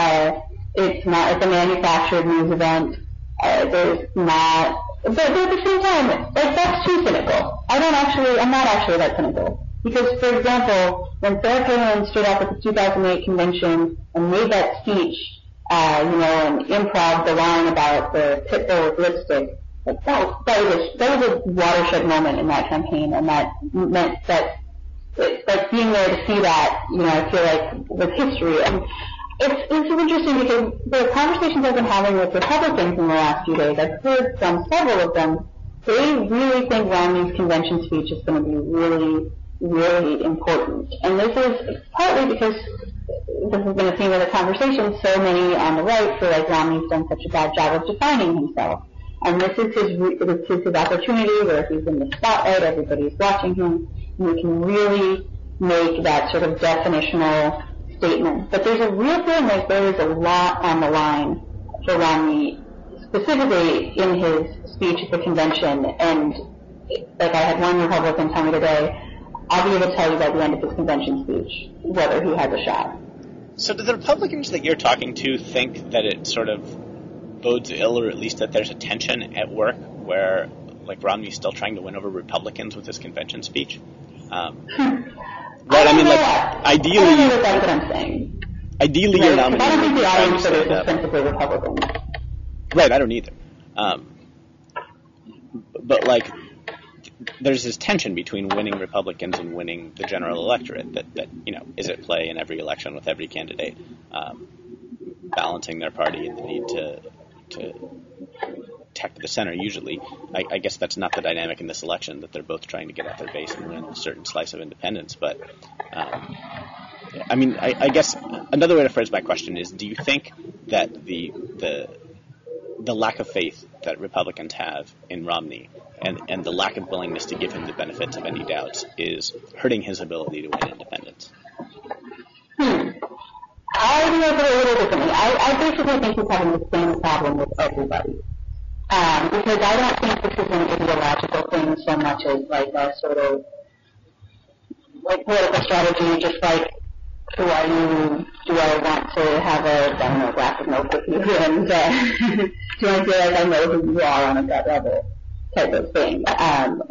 It's a manufactured news event. There's not, but at the same time, like, that's too cynical. I'm not actually that cynical. Because, for example, when Sarah Palin stood up at the 2008 convention and made that speech, and improv the line about the pit bull with lipstick, like, that was a watershed moment in that campaign, and that meant that, like, being there to see that, I feel like was history. And it's interesting because the conversations I've been having with Republicans in the last few days, I've heard from several of them, they really think Romney's convention speech is going to be really, really important. And this is partly because this has been a theme of the conversation. So many on the right feel like Romney's done such a bad job of defining himself. And this is his opportunity where he's in the spotlight, everybody's watching him, and he can really make that sort of definitional statement. But there's a real thing, like there is a lot on the line for Romney, specifically in his speech at the convention. And like I had one Republican tell me today, I'll be able to tell you by the end of his convention speech whether he has a shot. So do the Republicans that you're talking to think that it sort of bodes ill, or at least that there's a tension at work where, like, Romney's still trying to win over Republicans with his convention speech? Right, I mean, ideally... I don't know if that's what I'm saying. Ideally, you're nominating... I don't think the audience is principally Republican. Right, I don't either. But, like, there's this tension between winning Republicans and winning the general electorate that is at play in every election with every candidate, balancing their party and the need to protect the center usually. I guess that's not the dynamic in this election, that they're both trying to get at their base and win a certain slice of independence. But, I guess another way to phrase my question is, do you think that the lack of faith that Republicans have in Romney and the lack of willingness to give him the benefits of any doubts is hurting his ability to win independence? I look at it a little differently. I basically think he's having the same problem with everybody. Because I don't think this is an ideological thing so much as like a sort of like political strategy, just like, who are you? Do I want to have a demographic note with you? And do I feel like I know who you are on a gut level type of thing? And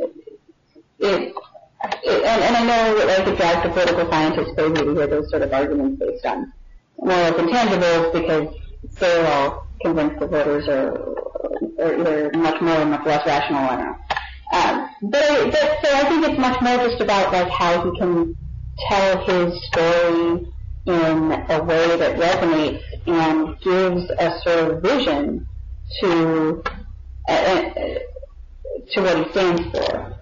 I know that like it drives the political scientists crazy to hear those sort of arguments based on moral intangibles, because they're all convinced the voters are either much more or much less rational. I don't know. So I think it's much more just about like how he can tell his story in a way that resonates and gives a sort of vision to what he stands for.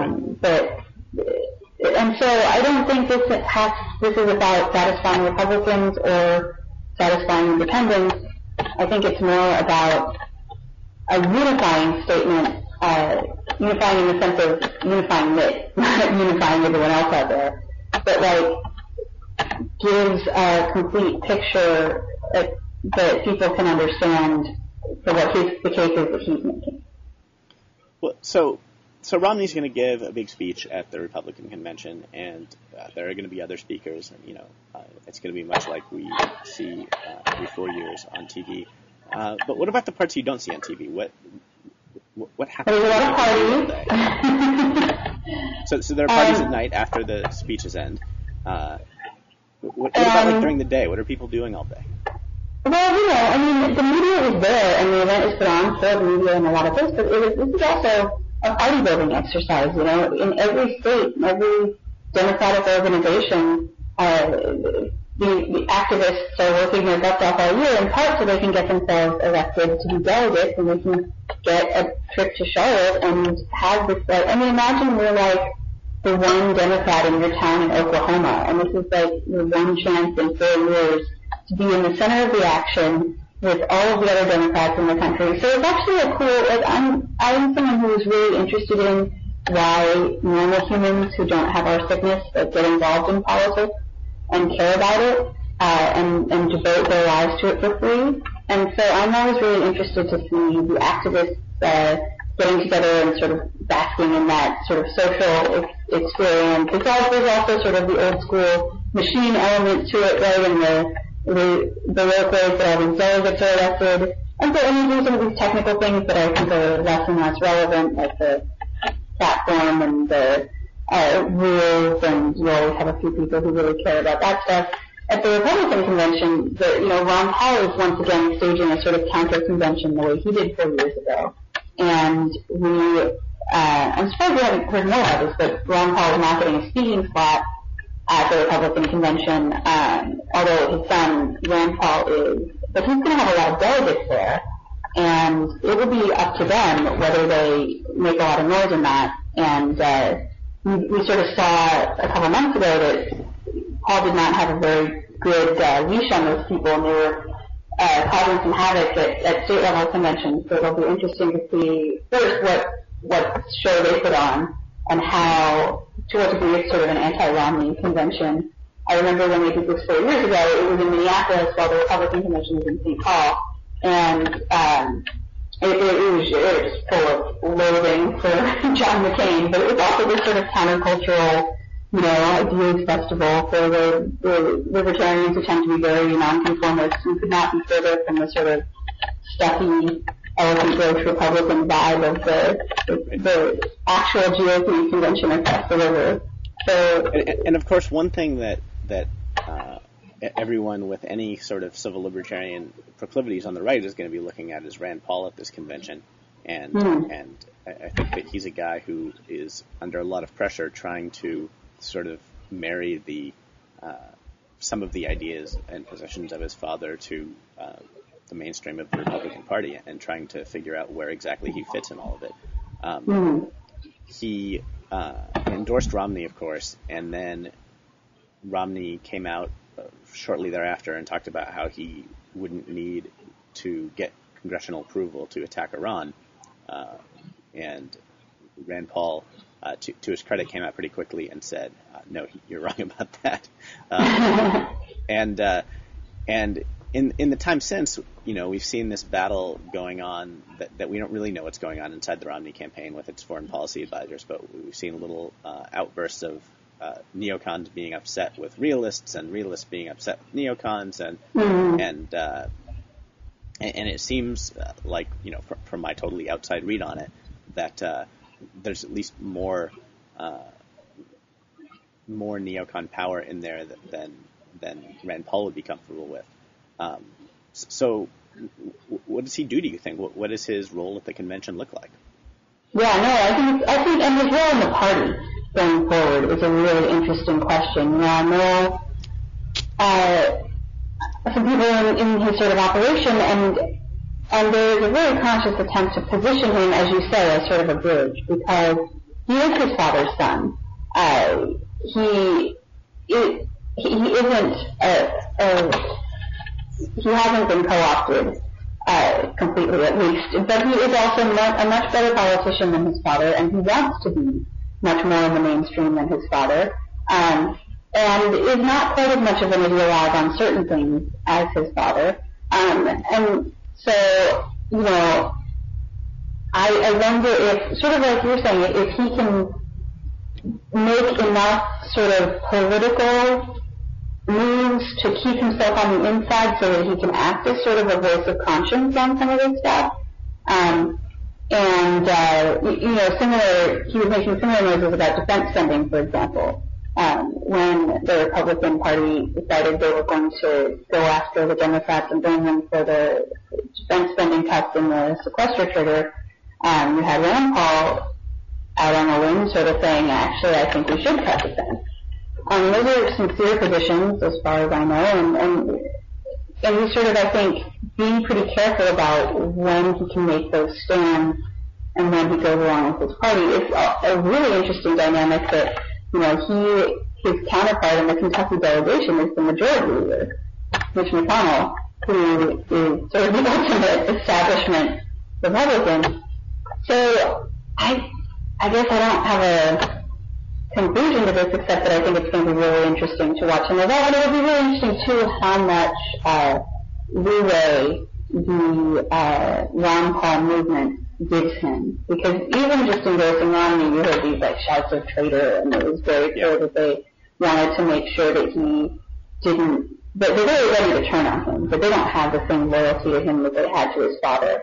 And so I don't think this is about satisfying Republicans or satisfying independents. I think it's more about a unifying statement, unifying in the sense of unifying Mitt, not unifying everyone else out there, but like gives a complete picture that people can understand for what the case is that he's making. Well, so Romney's going to give a big speech at the Republican convention, and there are going to be other speakers. And, it's going to be much like we see every 4 years on TV. But what about the parts you don't see on TV? What happens? There's a lot of parties. So there are parties at night after the speeches end. What about like during the day? What are people doing all day? Well, the media is there, and the event is put on for the media and a lot of this, but this is also a party building exercise. In every state, in every democratic organization, the activists are working their butts off all year, in part so they can get themselves elected to be delegates, and they can get a trip to Charlotte and have this. Imagine we're like the one Democrat in your town in Oklahoma, and this is like your one chance in 4 years to be in the center of the action with all of the other Democrats in the country. So it's actually a cool, I'm someone who is really interested in why normal humans who don't have our sickness get involved in politics and care about it, and devote their lives to it for free. And so I'm always really interested to see the activists getting together and sort of basking in that sort of social experience. There's also sort of the old school machine element to it, right, and the work ways that all these delegates are elected. And so there's some of these technical things that I think are less and less relevant, like the platform and the rules, and you always have a few people who really care about that stuff. At the Republican convention, Ron Paul is once again staging a sort of counter-convention the way he did 4 years ago. And I'm surprised we haven't heard more of this, but Ron Paul is not getting a speaking slot at the Republican convention, although his son, Rand Paul, is. But he's going to have a lot of delegates there, and it will be up to them whether they make a lot of noise or not. And we sort of saw a couple months ago that Paul did not have a very good leash on those people, and they were causing some havoc at state level conventions. So it'll be interesting to see first what show they put on and how, to what degree it's sort of an anti-Romney convention. I remember when we did this 4 years ago, it was in Minneapolis while the Republican convention was in St. Paul, and it was just full of loathing for John McCain, but it was also this sort of countercultural, ideas festival for the libertarians who tend to be very nonconformists and could not be further from the sort of stuffy, elephant growth Republican vibe of the actual GOP convention across the river. So, and of course, one thing that everyone with any sort of civil libertarian proclivities on the right is going to be looking at is Rand Paul at this convention, and I think that he's a guy who is under a lot of pressure trying to sort of marry the some of the ideas and positions of his father to the mainstream of the Republican Party and trying to figure out where exactly he fits in all of it. He endorsed Romney, of course, and then Romney came out shortly thereafter and talked about how he wouldn't need to get congressional approval to attack Iran. And Rand Paul, to his credit, came out pretty quickly and said, no, you're wrong about that. And in the time since, we've seen this battle going on that we don't really know what's going on inside the Romney campaign with its foreign policy advisors, but we've seen little outbursts of neocons being upset with realists and realists being upset with neocons, and it seems like, from my totally outside read on it, that there's at least more neocon power in there than Rand Paul would be comfortable with. So what does he do you think? What does his role at the convention look like? Yeah, no, I think, and his role in the party going forward is a really interesting question. I know some people in his sort of operation, and there is a very conscious attempt to position him, as you say, as sort of a bridge, because he is his father's son. He hasn't been co-opted completely, at least, but he is also a much better politician than his father, and he wants to be much more in the mainstream than his father, and is not quite as much of an ideologue on certain things as his father. And so, I wonder if, sort of like you're saying, if he can make enough sort of political moves to keep himself on the inside so that he can act as sort of a voice of conscience on some of this stuff. He was making similar noises about defense spending, for example, when the Republican Party decided they were going to go after the Democrats and blame them for the defense spending cuts in the sequester trigger. You had Rand Paul out on a limb sort of saying, actually, I think we should cut defense. Those are sincere positions, as far as I know, and he's sort of, I think, being pretty careful about when he can make those stands and when he goes along with his party. It's a really interesting dynamic that, his counterpart in the Kentucky delegation is the majority leader, Mitch McConnell, who is sort of the ultimate establishment Republican. So I guess I don't have a conclusion to this, except that I think it's going to be really interesting to watch him evolve. And it will be really interesting, too, how much leeway the Ron Paul movement gives him. Because even just endorsing Romney, you heard these shouts of traitor, and it was very clear that they wanted to make sure that he didn't, that they're very ready to turn on him, but they don't have the same loyalty to him that they had to his father.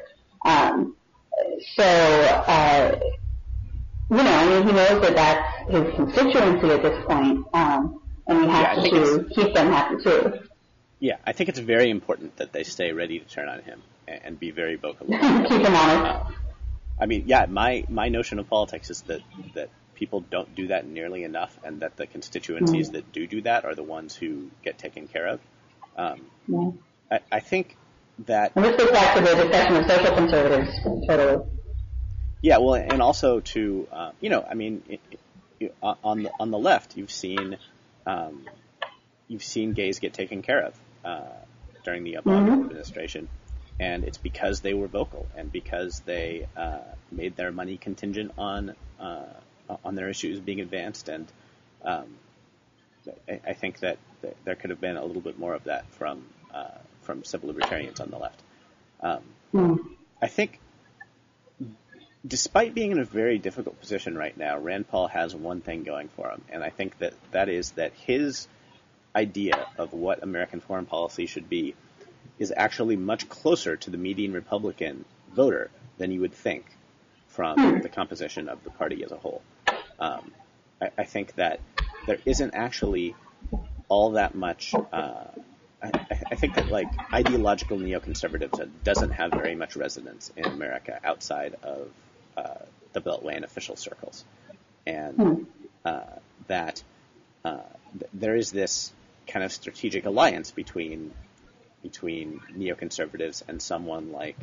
He knows that that's his constituency at this point, and he has to keep them happy too. Yeah, I think it's very important that they stay ready to turn on him and be very vocal. Keep him honest. My notion of politics is that people don't do that nearly enough, and that the constituencies that do that are the ones who get taken care of. I think that... And this goes back to the discussion of social conservatives, totally. Yeah, well, and also to, on the left, you've seen gays get taken care of during the Obama administration, and it's because they were vocal and because they made their money contingent on their issues being advanced, and I think that there could have been a little bit more of that from civil libertarians on the left. I think, despite being in a very difficult position right now, Rand Paul has one thing going for him, and I think that is that his idea of what American foreign policy should be is actually much closer to the median Republican voter than you would think from the composition of the party as a whole. I think that there isn't actually all that much... I think that, ideological neoconservatism doesn't have very much resonance in America outside of the Beltway and official circles, and that there is this kind of strategic alliance between between neoconservatives and someone like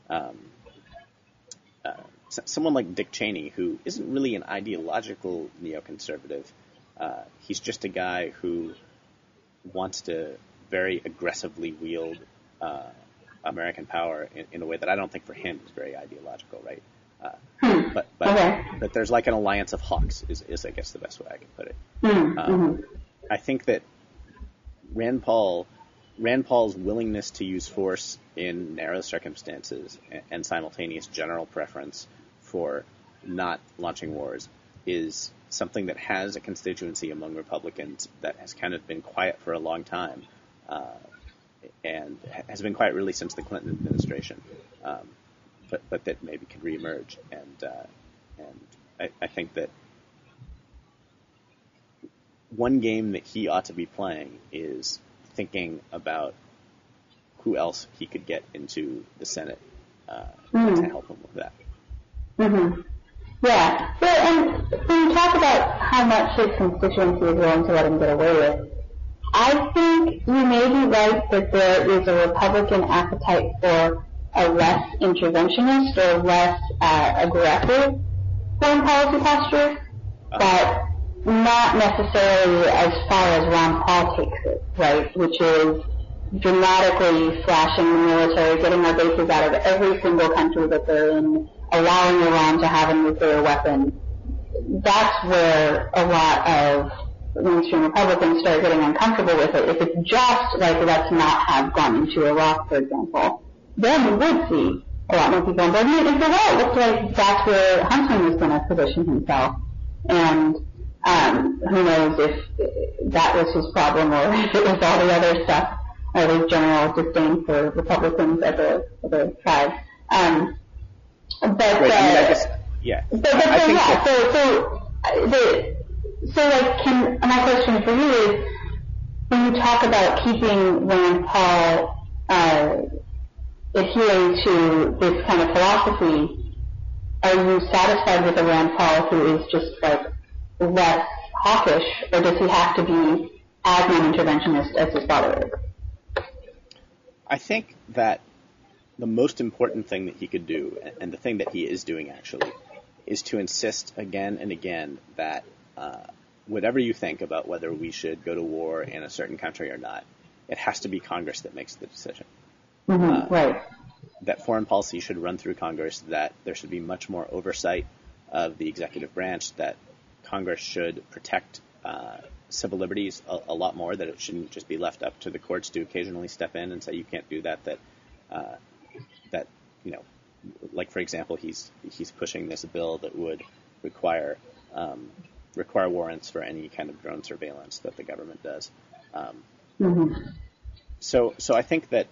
Dick Cheney, who isn't really an ideological neoconservative. He's just a guy who wants to very aggressively wield American power in a way that I don't think for him is very ideological, right? But there's like an alliance of hawks is I guess the best way I can put it. I think that Rand Paul's willingness to use force in narrow circumstances and simultaneous general preference for not launching wars is something that has a constituency among Republicans that has kind of been quiet for a long time, and has been quiet really since the Clinton administration, but that maybe could reemerge. And I think that one game that he ought to be playing is thinking about who else he could get into the Senate to help him with that. Mm-hmm. Yeah. So, and when you talk about how much his constituency is willing to let him get away with, I think you may be right that there is a Republican appetite for a less interventionist or less aggressive foreign policy posture, but not necessarily as far as Ron Paul takes it, right? Which is dramatically slashing the military, getting our bases out of every single country that they're in, allowing Iran to have a nuclear weapon. That's where a lot of mainstream Republicans start getting uncomfortable with it. If it's just like, let's not have gone into Iraq, for example, then we would see a lot more people on board. And for that, it looks like that's where Huntsman was going to position himself. And who knows if that was his problem or if it was all the other stuff, or his general disdain for Republicans as a tribe. But right, I guess, yeah. My question for you is, when you talk about keeping Rand Paul adhering to this kind of philosophy, are you satisfied with a Rand Paul who is just like less hawkish, or does he have to be as non-interventionist as his father is? I think that the most important thing that he could do, and the thing that he is doing actually, is to insist again and again that whatever you think about whether we should go to war in a certain country or not, it has to be Congress that makes the decision. Right. That foreign policy should run through Congress, that there should be much more oversight of the executive branch, that Congress should protect civil liberties a lot more, that it shouldn't just be left up to the courts to occasionally step in and say you can't do that, that you know, like for example, he's pushing this bill that would require warrants for any kind of drone surveillance that the government does. So I think that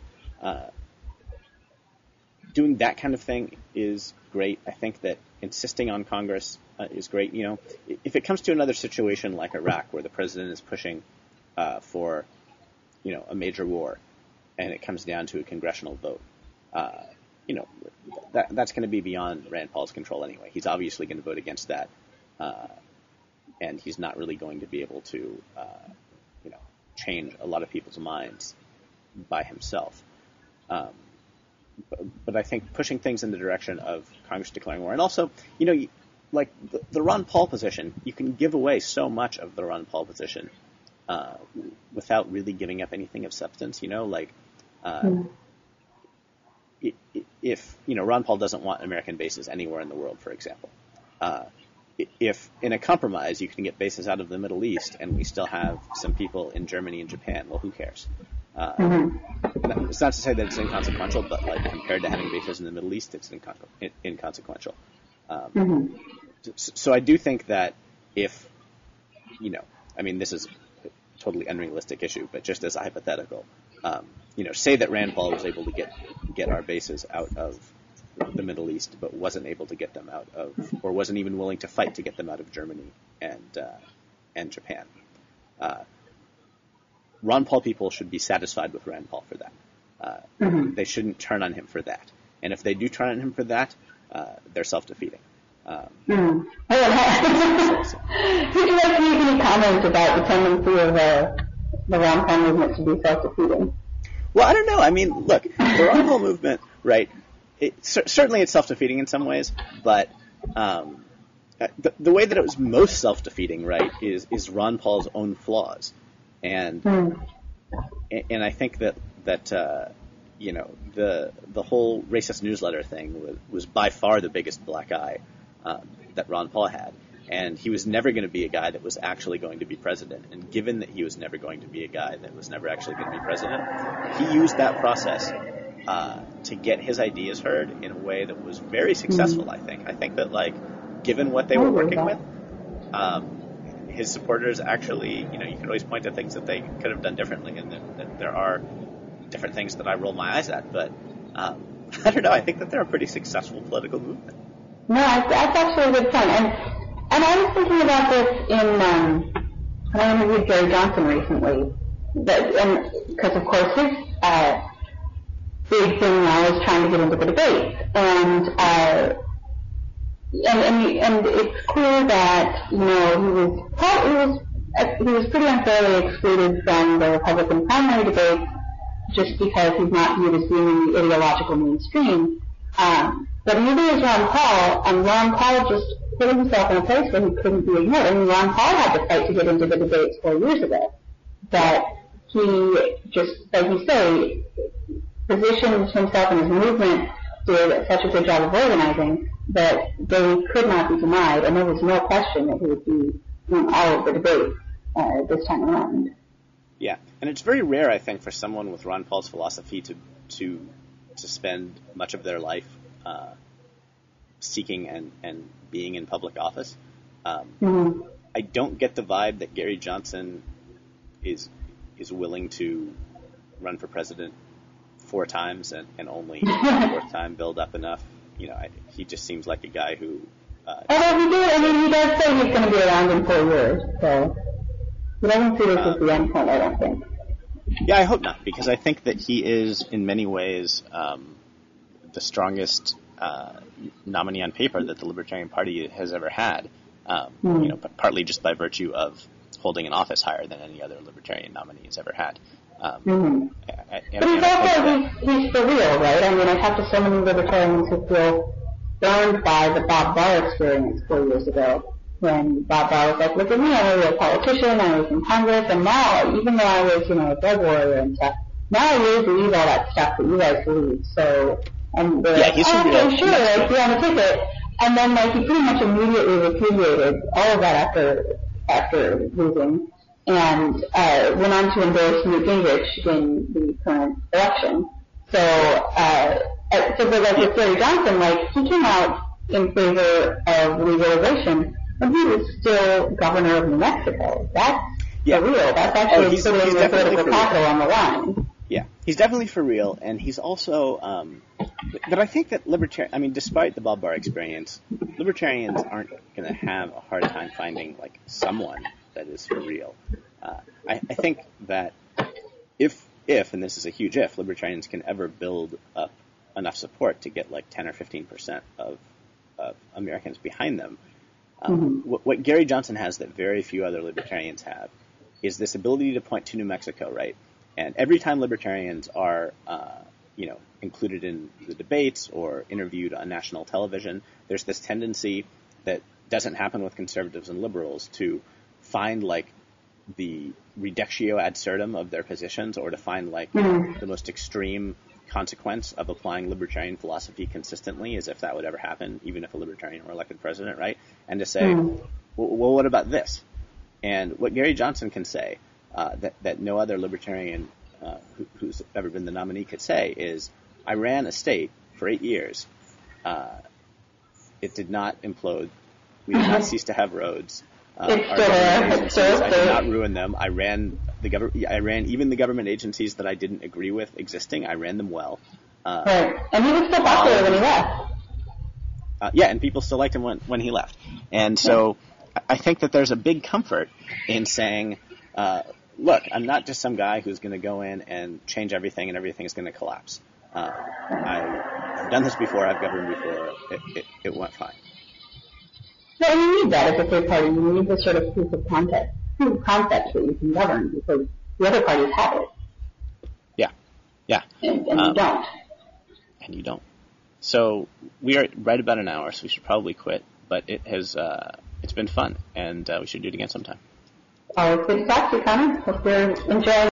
doing that kind of thing is great. I think that insisting on Congress is great. You know, if it comes to another situation like Iraq, where the president is pushing for, you know, a major war, and it comes down to a congressional vote, you know, that's going to be beyond Rand Paul's control anyway. He's obviously going to vote against that, and he's not really going to be able to, you know, change a lot of people's minds by himself. But I think pushing things in the direction of Congress declaring war, and also, you know, like the Ron Paul position, you can give away so much of the Ron Paul position without really giving up anything of substance. You know, like if you know Ron Paul doesn't want American bases anywhere in the world, for example, if in a compromise you can get bases out of the Middle East and we still have some people in Germany and Japan, well, who cares? It's not to say that it's inconsequential, but like compared to having bases in the Middle East, it's inconsequential. So I do think that if, you know, I mean, this is a totally unrealistic issue, but just as a hypothetical, you know, say that Rand Paul was able to get our bases out of the Middle East, but wasn't able to get them out of, or wasn't even willing to fight to get them out of Germany and Japan. Ron Paul people should be satisfied with Rand Paul for that. They shouldn't turn on him for that. And if they do turn on him for that, they're self-defeating. Would you like to make any comments about the tendency of the Ron Paul movement to be self-defeating? Well, I don't know. I mean, look, the Ron Paul movement, right? Certainly it's self-defeating in some ways, but the way that it was most self-defeating, right, is Ron Paul's own flaws, and I think that the whole racist newsletter thing was by far the biggest black eye that Ron Paul had. And he was never going to be a guy that was actually going to be president. And given that he was never going to be a guy that was never actually going to be president, he used that process to get his ideas heard in a way that was very successful, I think. I think that, like, given what they were working with, his supporters actually, you can always point to things that they could have done differently, and that there are different things that I roll my eyes at. But I don't know. I think that they're a pretty successful political movement. No, that's actually a good point. And I was thinking about this when I interviewed Gary Johnson recently, because of course his big thing now is trying to get into the debates, and it's clear that he was pretty unfairly excluded from the Republican primary debates just because he's not viewed as being in the ideological mainstream. But neither is Ron Paul, and Ron Paul just put himself in a place where he couldn't be ignored. I mean, Ron Paul had to fight to get into the debates 4 years ago. But he just, like you say, positioned himself and his movement, did such a good job of organizing that they could not be denied, and there was no question that he would be in all of the debates this time around. Yeah, and it's very rare, I think, for someone with Ron Paul's philosophy to spend much of their life seeking and being in public office. I don't get the vibe that Gary Johnson is willing to run for president 4 times and only the 4th time build up enough. He just seems like a guy who. Although he does say he's going to be around in 4 years, so he doesn't see this as the end point, I don't think. Yeah, I hope not, because I think that he is, in many ways, the strongest nominee on paper that the Libertarian Party has ever had. Partly just by virtue of holding an office higher than any other Libertarian nominee has ever had. But he's for real, right? I mean, I talked to so many Libertarians who feel burned by the Bob Barr experience 4 years ago, when Bob Barr was like, look at me, I was a politician, I was in Congress, and now, even though I was, a drug warrior and stuff, now I really believe all that stuff that you guys believe. So, and they're like, okay, sure, like, you want to take it. And then, like, he pretty much immediately repudiated all of that after losing, and went on to endorse Newt Gingrich in the current election. So with Gary Johnson, like, he came out in favor of legalization when he was still governor of New Mexico. That's for real. That's actually putting the political capital on the line. Yeah, he's definitely for real, and he's also. But I think that despite the Bob Barr experience, libertarians aren't going to have a hard time finding like someone that is for real. I think that if, and this is a huge if, libertarians can ever build up enough support to get like 10 or 15% of Americans behind them, what Gary Johnson has that very few other libertarians have is this ability to point to New Mexico, right? And every time libertarians are, included in the debates or interviewed on national television, there's this tendency that doesn't happen with conservatives and liberals to find like the reductio ad absurdum of their positions, or to find like the most extreme consequence of applying libertarian philosophy consistently, as if that would ever happen, even if a libertarian were elected president, right? And to say, well, what about this? And what Gary Johnson can say that no other libertarian who's ever been the nominee could say is, I ran a state for 8 years. It did not implode. We did not cease to have roads. I did not ruin them. I ran even the government agencies that I didn't agree with existing. I ran them well. Right. And he was still popular when he left. And people still liked him when he left. And so I think that there's a big comfort in saying, look, I'm not just some guy who's going to go in and change everything and everything is going to collapse. I've done this before. I've governed before. It went fine. So you need that as a third party. You need this sort of proof of concept that you can govern, because the other parties have it. Yeah. Yeah. And you don't. And you don't. So we are right about an hour, so we should probably quit. But it's been fun, and we should do it again sometime. Always good to talk to you, Connor. Hope you're enjoying